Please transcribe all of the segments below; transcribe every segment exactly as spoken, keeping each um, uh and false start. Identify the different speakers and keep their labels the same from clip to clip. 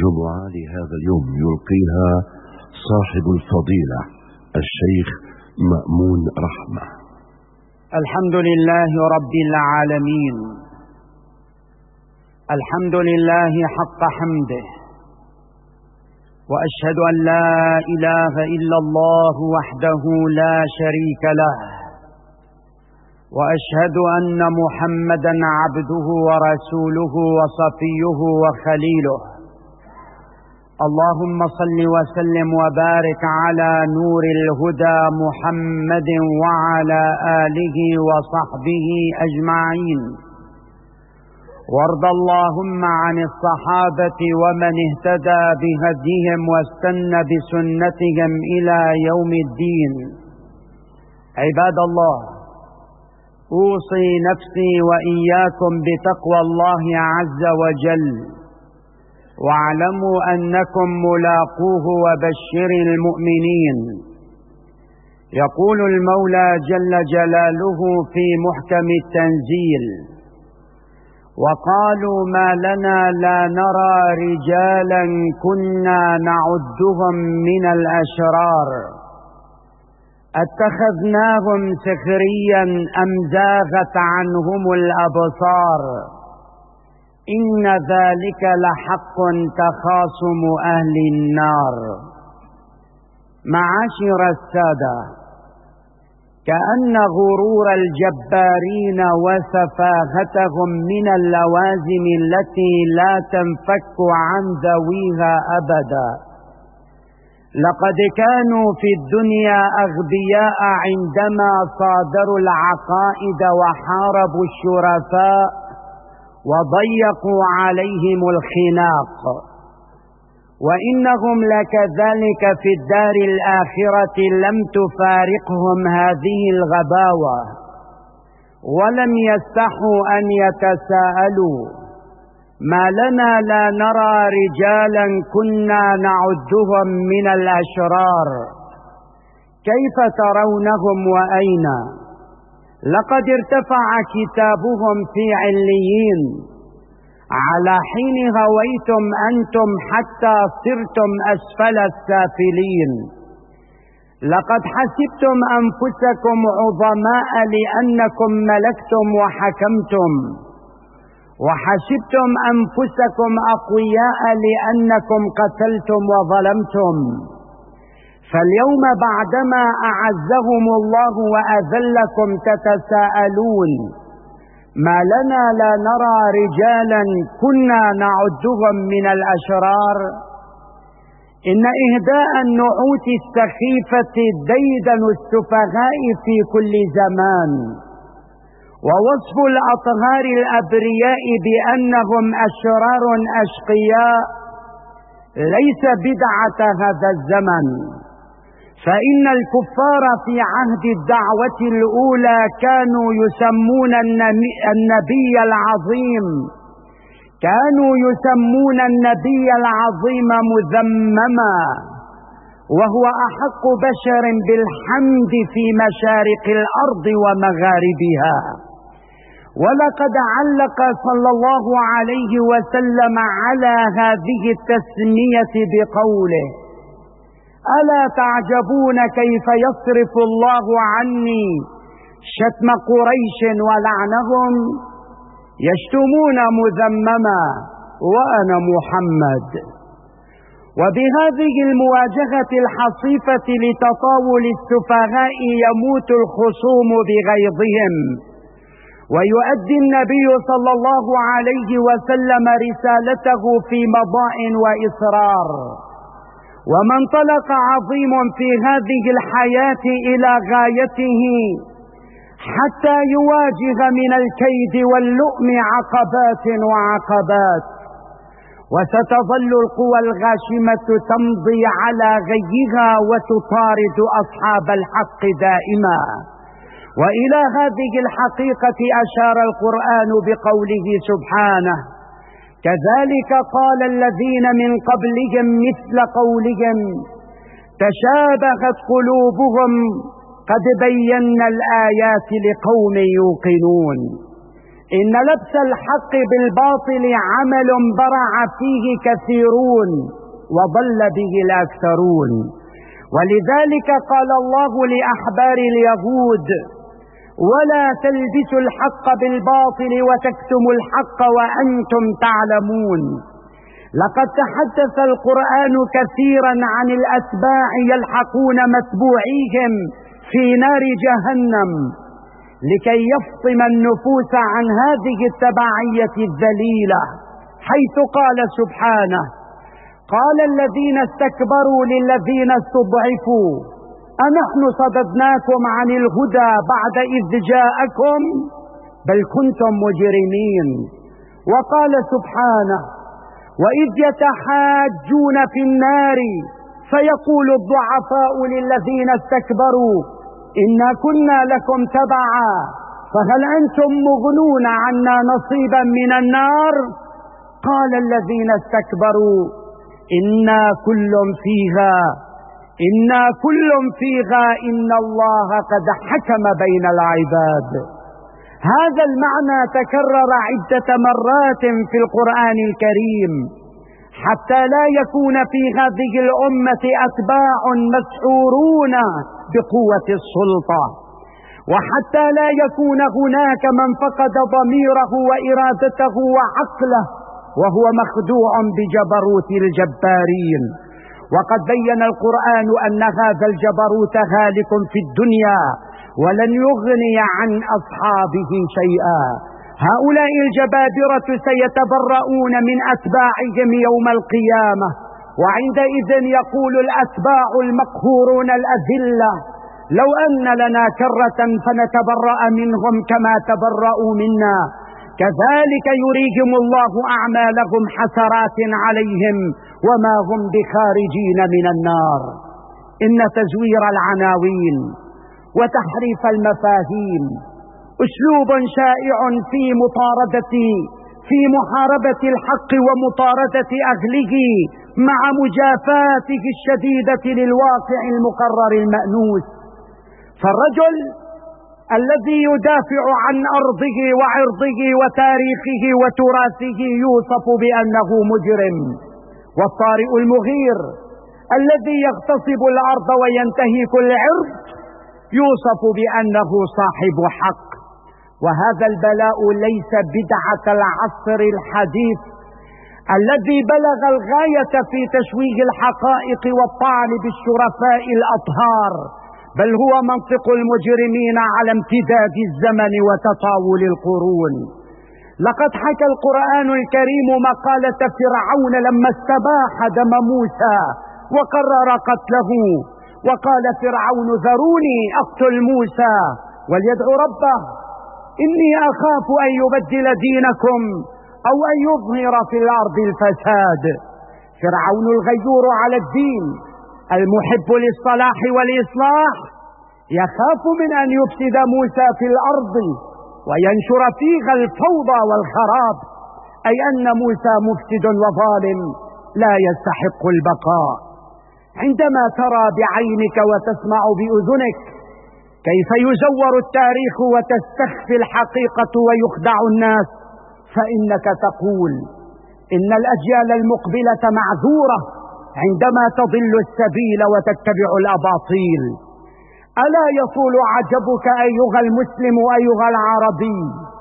Speaker 1: الجمعة لهذا اليوم يلقيها صاحب الفضيلة الشيخ مأمون رحمة.
Speaker 2: الحمد لله رب العالمين، الحمد لله حق حمده، وأشهد أن لا إله إلا الله وحده لا شريك له، وأشهد أن محمدًا عبده ورسوله وصفيه وخليله. اللهم صل وسلم وبارك على نور الهدى محمد وعلى آله وصحبه أجمعين، وارض اللهم عن الصحابة ومن اهتدى بهديهم واستنى بسنتهم إلى يوم الدين. عباد الله، أوصي نفسي وإياكم بتقوى الله عز وجل، واعلموا أنكم ملاقوه وبشر المؤمنين. يقول المولى جل جلاله في محكم التنزيل: وقالوا ما لنا لا نرى رجالا كنا نعدهم من الأشرار اتخذناهم سخريا أم زاغت عنهم الأبصار إن ذلك لحق تخاصم أهل النار. معاشر السادة، كأن غرور الجبارين وسفاهتهم من اللوازم التي لا تنفك عن ذويها أبدا. لقد كانوا في الدنيا أغبياء عندما صادروا العقائد وحاربوا الشرفاء وضيقوا عليهم الخناق، وإنهم لكذلك في الدار الآخرة لم تفارقهم هذه الغباوة، ولم يستحوا أن يتساءلوا: ما لنا لا نرى رجالا كنا نعدهم من الأشرار كيف ترونهم وأين؟ لقد ارتفع كتابهم في عليين على حين غويتم أنتم حتى صرتم أسفل السافلين. لقد حسبتم أنفسكم عظماء لأنكم ملكتم وحكمتم، وحسبتم أنفسكم أقوياء لأنكم قتلتم وظلمتم. فاليوم بعدما أعزهم الله وأذلكم تتساءلون: ما لنا لا نرى رجالا كنا نعدهم من الأشرار. إن إهداء النعوت السخيفة ديدن السفهاء في كل زمان، ووصف الأطهار الأبرياء بأنهم أشرار أشقياء ليس بدعة هذا الزمن. فإن الكفار في عهد الدعوة الأولى كانوا يسمون النبي العظيم كانوا يسمون النبي العظيم مذمما، وهو أحق بشر بالحمد في مشارق الأرض ومغاربها. ولقد علق صلى الله عليه وسلم على هذه التسمية بقوله: ألا تعجبون كيف يصرف الله عني شتم قريش ولعنهم؟ يشتمون مذمما وأنا محمد. وبهذه المواجهة الحصيفة لتطاول السفهاء يموت الخصوم بغيظهم، ويؤدي النبي صلى الله عليه وسلم رسالته في مضاء وإصرار. ومن طلق عظيم في هذه الحياة إلى غايته حتى يواجه من الكيد واللؤم عقبات وعقبات، وستظل القوى الغاشمة تمضي على غيها وتطارد أصحاب الحق دائما. وإلى هذه الحقيقة أشار القرآن بقوله سبحانه: كذلك قال الذين من قبلهم مثل قولهم تشابهت قلوبهم قد بينا الآيات لقوم يوقنون. إن لبس الحق بالباطل عمل برع فيه كثيرون وضل به الأكثرون. ولذلك قال الله لأحبار اليهود: ولا تلبسوا الحق بالباطل وتكتموا الحق وأنتم تعلمون. لقد تحدث القرآن كثيرا عن الأتباع يلحقون متبوعيهم في نار جهنم لكي يفطم النفوس عن هذه التبعية الذليلة، حيث قال سبحانه: قال الذين استكبروا للذين استضعفوا أنحن صددناكم عن الهدى بعد إذ جاءكم بل كنتم مجرمين. وقال سبحانه: وإذ يتحاجون في النار فيقول الضعفاء للذين استكبروا إنا كنا لكم تبعا فهل أنتم مغنون عنا نصيبا من النار؟ قال الذين استكبروا إنا كل فيها إنا كل فيها إن الله قد حكم بين العباد. هذا المعنى تكرر عدة مرات في القرآن الكريم حتى لا يكون في هذه الأمة أتباع مسحورون بقوة السلطة، وحتى لا يكون هناك من فقد ضميره وإرادته وعقله وهو مخدوع بجبروت الجبارين. وقد بين القرآن أن هذا الجبروت هالك في الدنيا ولن يغني عن أصحابه شيئا. هؤلاء الجبابرة سيتبرؤون من أتباعهم يوم القيامة، وعندئذ يقول الأتباع المقهورون الأذلة: لو أن لنا كرة فنتبرأ منهم كما تبرؤوا منا. كذلك يريهم الله أعمالهم حسرات عليهم وما هم بخارجين من النار. إن تزوير العناوين وتحريف المفاهيم أسلوب شائع في مطاردة في محاربة الحق ومطاردة أهله مع مجافاته الشديدة للواقع المقرر المأنوس. فالرجل الذي يدافع عن أرضه وعرضه وتاريخه وتراثه يوصف بأنه مجرم، والطارئ المغير الذي يغتصب الأرض وينتهك العرض يوصف بأنه صاحب حق. وهذا البلاء ليس بدعة العصر الحديث الذي بلغ الغاية في تشويه الحقائق والطعن بالشرفاء الأطهار، بل هو منطق المجرمين على امتداد الزمن وتطاول القرون. لقد حكى القرآن الكريم مقالة فرعون لما استباح دم موسى وقرر قتله، وقال فرعون: ذروني أقتل موسى وليدعو ربه إني أخاف أن يبدل دينكم أو أن يظهر في الأرض الفساد. فرعون الغيور على الدين المحب للصلاح والإصلاح يخاف من أن يفسد موسى في الأرض وينشر فيها الفوضى والخراب، أي أن موسى مفسد وظالم لا يستحق البقاء. عندما ترى بعينك وتسمع بأذنك كيف يزور التاريخ وتستخفي الحقيقة ويخدع الناس، فإنك تقول إن الأجيال المقبلة معذورة عندما تضل السبيل وتتبع الأباطيل. ألا يطول عجبك أيها المسلم أيها العربي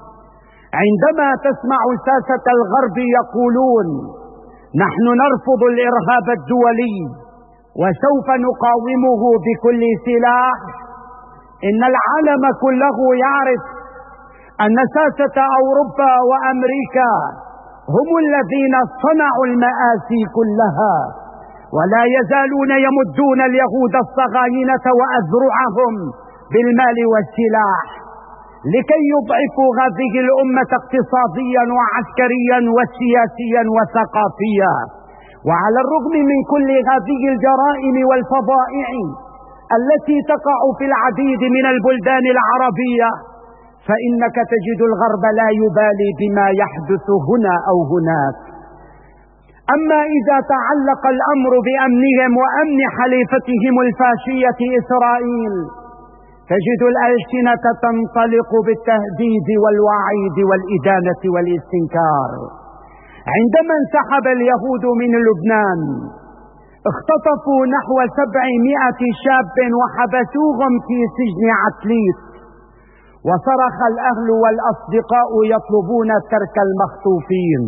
Speaker 2: عندما تسمع ساسة الغرب يقولون: نحن نرفض الإرهاب الدولي وسوف نقاومه بكل سلاح. إن العالم كله يعرف أن ساسة أوروبا وأمريكا هم الذين صنعوا المآسي كلها، ولا يزالون يمدون اليهود الصهاينة وأذرعهم بالمال والسلاح لكي يضعفوا هذه الأمة اقتصاديا وعسكريا وسياسيا وثقافيا. وعلى الرغم من كل هذه الجرائم والفظائع التي تقع في العديد من البلدان العربية، فإنك تجد الغرب لا يبالي بما يحدث هنا أو هناك. أما إذا تعلق الأمر بأمنهم وأمن حليفتهم الفاشية إسرائيل، تجد الألسنة تنطلق بالتهديد والوعيد والإدانة والاستنكار. عندما انسحب اليهود من لبنان اختطفوا نحو سبعمائة شاب وحبسوهم في سجن عتليت، وصرخ الأهل والأصدقاء يطلبون ترك المخطوفين،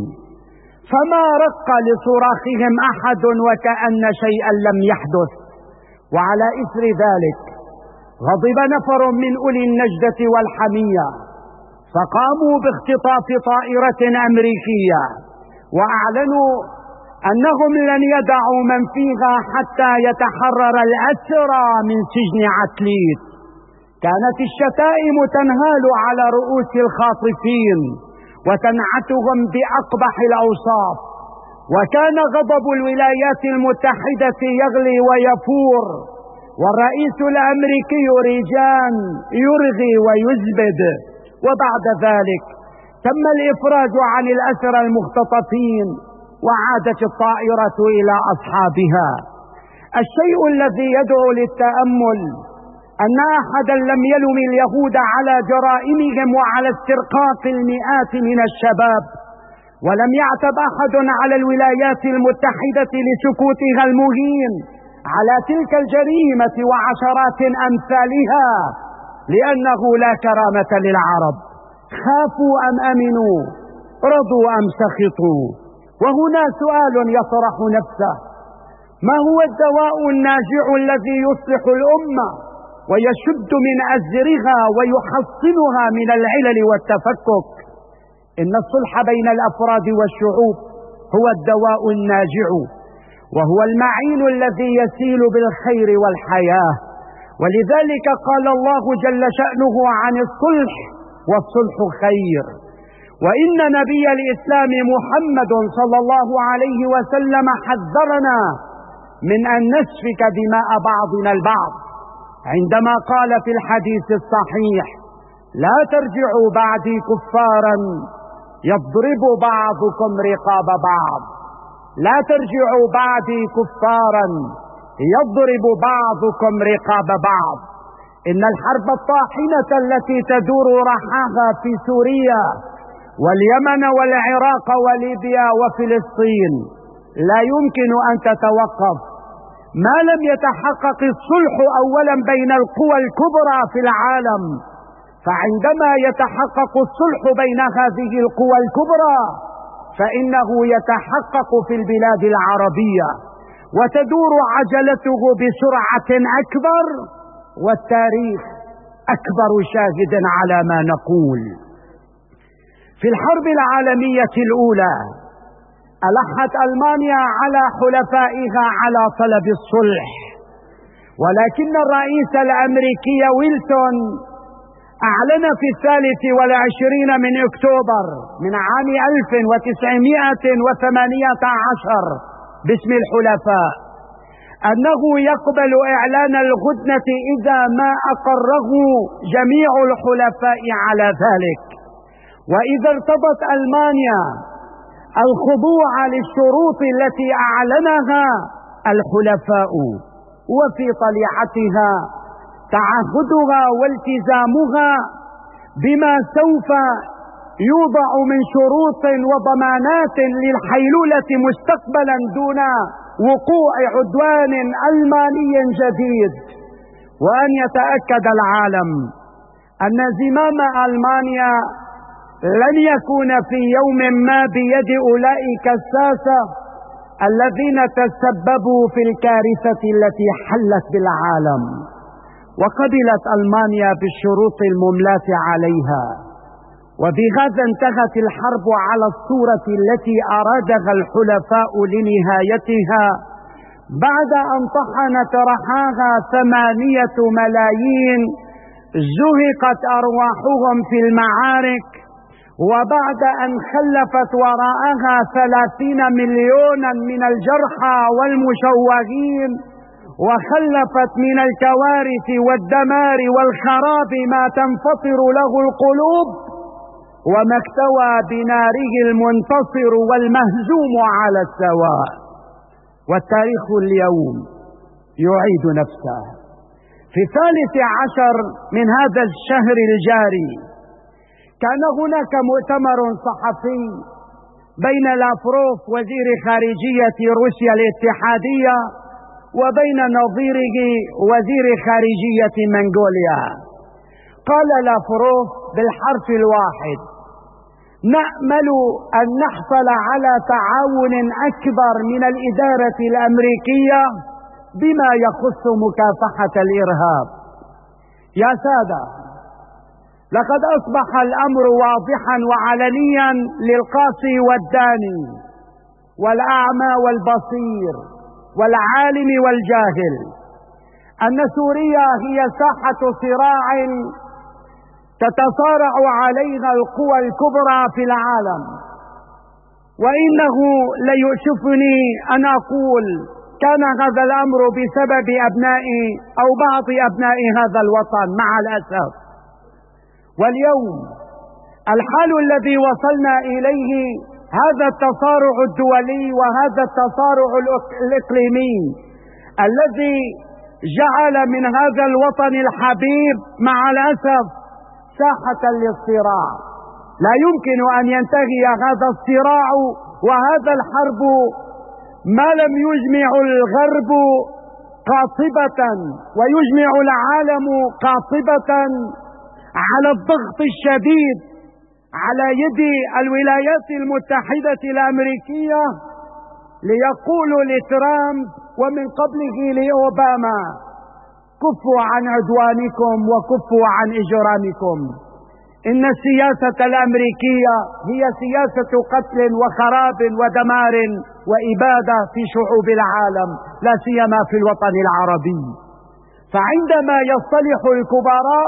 Speaker 2: فما رق لصراخهم أحد وكأن شيئا لم يحدث. وعلى إثر ذلك غضب نفر من أولي النجدة والحمية، فقاموا باختطاف طائرة أمريكية وأعلنوا أنهم لن يدعوا من فيها حتى يتحرر الأسرى من سجن عتليت. كانت الشتائم تنهال على رؤوس الخاطفين وتنعتهم بأقبح الأوصاف، وكان غضب الولايات المتحدة يغلي ويفور، والرئيس الأمريكي ريجان يرغي ويزبد. وبعد ذلك تم الإفراج عن الأسرى المختطفين وعادت الطائرة إلى أصحابها. الشيء الذي يدعو للتأمل أن أحدا لم يلم اليهود على جرائمهم وعلى استرقاق المئات من الشباب، ولم يعتب أحد على الولايات المتحدة لسكوتها المهين على تلك الجريمة وعشرات أمثالها، لأنه لا كرامة للعرب. خافوا أم أمنوا؟ رضوا أم سخطوا؟ وهنا سؤال يطرح نفسه: ما هو الدواء الناجع الذي يصلح الأمة ويشد من أزرها ويحصنها من العلل والتفكك؟ إن الصلح بين الأفراد والشعوب هو الدواء الناجع، وهو المعين الذي يسيل بالخير والحياة. ولذلك قال الله جل شأنه عن الصلح: والصلح خير. وإن نبي الإسلام محمد صلى الله عليه وسلم حذرنا من أن نسفك دماء بعضنا البعض، عندما قال في الحديث الصحيح: لا ترجعوا بعدي كفارا يضرب بعضكم رقاب بعض. لا ترجعوا بعدي كفارا يضرب بعضكم رقاب بعض. إن الحرب الطاحنة التي تدور رحاها في سوريا واليمن والعراق وليبيا وفلسطين لا يمكن أن تتوقف ما لم يتحقق الصلح أولا بين القوى الكبرى في العالم. فعندما يتحقق الصلح بين هذه القوى الكبرى فإنه يتحقق في البلاد العربية وتدور عجلته بسرعة أكبر، والتاريخ أكبر شاهد على ما نقول. في الحرب العالمية الأولى ألحت ألمانيا على حلفائها على طلب الصلح، ولكن الرئيس الأمريكي ويلسون أعلن في الثالث والعشرين من أكتوبر من عام ألف وتسعمائة وثمانية عشر باسم الحلفاء أنه يقبل إعلان الهدنة إذا ما أقره جميع الحلفاء على ذلك، وإذا ارتضت ألمانيا الخضوع للشروط التي أعلنها الحلفاء، وفي طليعتها تعهدها والتزامها بما سوف يوضع من شروط وضمانات للحيلولة مستقبلا دون وقوع عدوان ألماني جديد. وأن يتأكد العالم أن زمام ألمانيا لن يكون في يوم ما بيد أولئك الساسة الذين تسببوا في الكارثة التي حلت بالعالم. وقبلت ألمانيا بالشروط المملاة عليها، وبهذا انتهت الحرب على الصورة التي أرادها الحلفاء لنهايتها بعد أن طحنت رحاها ثمانية ملايين زهقت أرواحهم في المعارك، وبعد أن خلفت وراءها ثلاثين مليونا من الجرحى والمشوهين، وخلفت من الكوارث والدمار والخراب ما تنفطر له القلوب، وما اكتوى بناره المنتصر والمهزوم على السواء. والتاريخ اليوم يعيد نفسه، في الثالث عشر من هذا الشهر الجاري كان هناك مؤتمر صحفي بين لافروف وزير خارجية روسيا الاتحادية وبين نظيره وزير خارجية منغوليا. قال لافروف بالحرف الواحد: نأمل أن نحصل على تعاون أكبر من الإدارة الأمريكية بما يخص مكافحة الإرهاب. يا سادة، لقد أصبح الأمر واضحا وعلنيا للقاصي والداني والأعمى والبصير والعالم والجاهل أن سوريا هي ساحة صراع تتصارع عليها القوى الكبرى في العالم. وإنه ليؤسفني أن أقول كان هذا الأمر بسبب أبناء أو بعض أبناء هذا الوطن مع الأسف. واليوم الحال الذي وصلنا إليه، هذا التصارع الدولي وهذا التصارع الإقليمي الذي جعل من هذا الوطن الحبيب مع الأسف ساحة للصراع. لا يمكن أن ينتهي هذا الصراع وهذا الحرب ما لم يجمع الغرب قاطبة ويجمع العالم قاطبة على الضغط الشديد على يد الولايات المتحدة الأمريكية ليقولوا لترامب ومن قبله لأوباما: كفوا عن عدوانكم وكفوا عن إجرامكم. إن السياسة الأمريكية هي سياسة قتل وخراب ودمار وإبادة في شعوب العالم، لا سيما في الوطن العربي. فعندما يصطلح الكبراء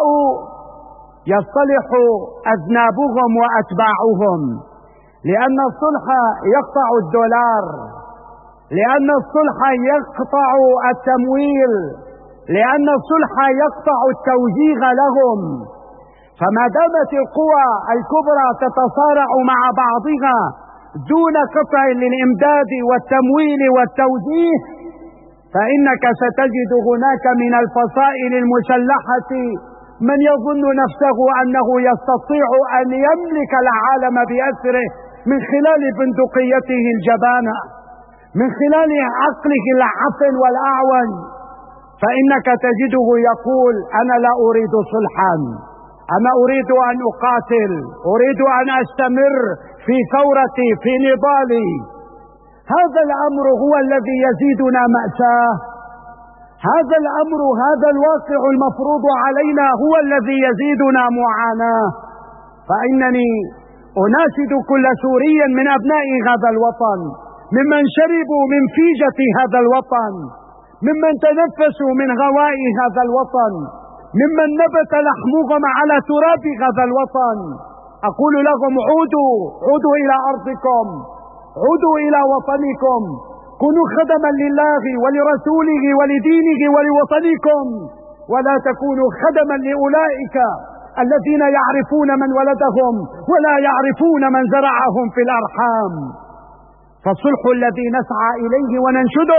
Speaker 2: يصطلح أذنابهم وأتباعهم، لأن الصلح يقطع الدولار، لأن الصلح يقطع التمويل، لأن الصلح يقطع التوجيه لهم. فما دامت القوى الكبرى تتصارع مع بعضها دون قطع للإمداد والتمويل والتوجيه، فإنك ستجد هناك من الفصائل المسلحة من يظن نفسه أنه يستطيع أن يملك العالم بأسره من خلال بندقيته الجبانة، من خلال عقله العفن والأعون. فإنك تجده يقول: أنا لا أريد صلحا، أنا أريد أن أقاتل، أريد أن أستمر في ثورتي في نضالي. هذا الأمر هو الذي يزيدنا مأساة، هذا الأمر هذا الواقع المفروض علينا هو الذي يزيدنا معاناة. فإنني أناشد كل سوري من أبناء هذا الوطن، ممن شربوا من فيجة هذا الوطن، ممن تنفسوا من غواء هذا الوطن، ممن نبت لحمهم على تراب هذا الوطن، أقول لهم: عودوا عودوا إلى أرضكم، عودوا إلى وطنكم، كونوا خدما لله ولرسوله ولدينه ولوطنكم، ولا تكونوا خدما لأولئك الذين يعرفون من ولدهم ولا يعرفون من زرعهم في الأرحام. فالصلح الذي نسعى إليه وننشده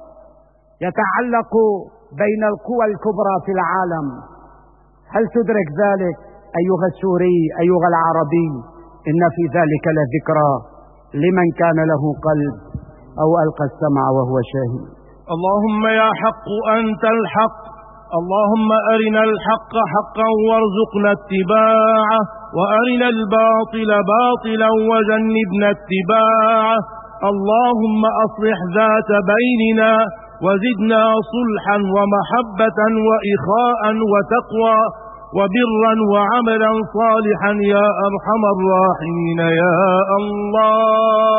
Speaker 2: يتعلق بين القوى الكبرى في العالم. هل تدرك ذلك أيها السوري أيها العربي؟ إن في ذلك لذكرى لمن كان له قلب أو ألقى السمع وهو شاهد.
Speaker 3: اللهم يا حق أنت الحق، اللهم أرنا الحق حقا وارزقنا اتباعه، وأرنا الباطل باطلا وجنبنا اتباعه. اللهم أصلح ذات بيننا وزدنا صلحا ومحبة وإخاء وتقوى وبرا وعملا صالحا يا أرحم الراحمين يا الله.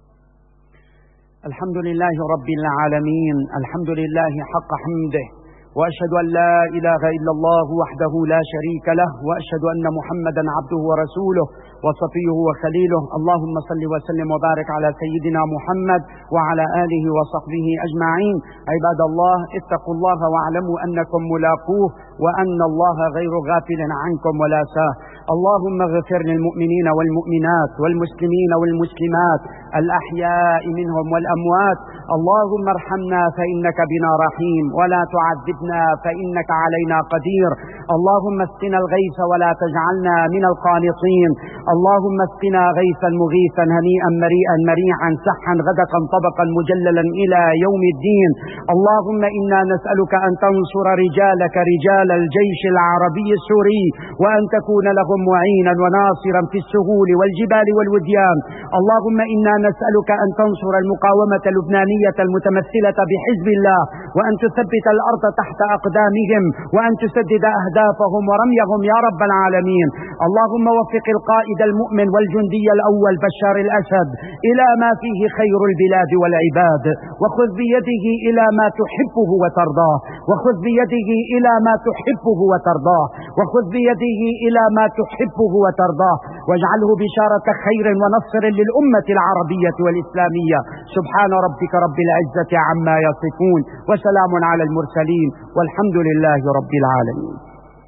Speaker 2: الحمد لله رب العالمين، الحمد لله حق حمده، وأشهد أن لا إله إلا الله وحده لا شريك له، وأشهد أن محمدا عبده ورسوله وصفيه وخليله. اللهم صل وسلم وبارك على سيدنا محمد وعلى آله وصحبه أجمعين. عباد الله، اتقوا الله واعلموا أنكم ملاقوه، وأن الله غير غافل عنكم ولا ساه. اللهم اغفر للمؤمنين والمؤمنات والمسلمين والمسلمات الأحياء منهم والأموات. اللهم ارحمنا فإنك بنا رحيم، ولا تعذبنا فإنك علينا قدير. اللهم اسقنا الغيث ولا تجعلنا من القانطين. اللهم اسقنا غيثا مغيثا هنيئا مريئا مريعا سحا غدقا طبقا مجللا إلى يوم الدين. اللهم إنا نسألك أن تنصر رجالك رجال الجيش العربي السوري، وأن تكون لهم معينا وناصرا في السهول والجبال والوديان. اللهم إنا نسألك أن تنصر المقاومة اللبنانية المتمثلة بحزب الله، وأن تثبت الأرض تحت أقدامهم، وأن تسدد أهدافهم ورميهم يا رب العالمين. اللهم وفق القائد المؤمن والجندي الأول بشار الأسد إلى ما فيه خير البلاد والعباد، وخذ بيده إلى ما تحبه وترضاه، وخذ بيده إلى ما تحبه وترضاه، وخذ بيده إلى ما تحبه وترضاه، واجعله بشارة خير ونصر للأمة العربية والإسلامية. سبحان ربك رب العزة عما يصفون، وسلام على المرسلين، والحمد لله رب العالمين.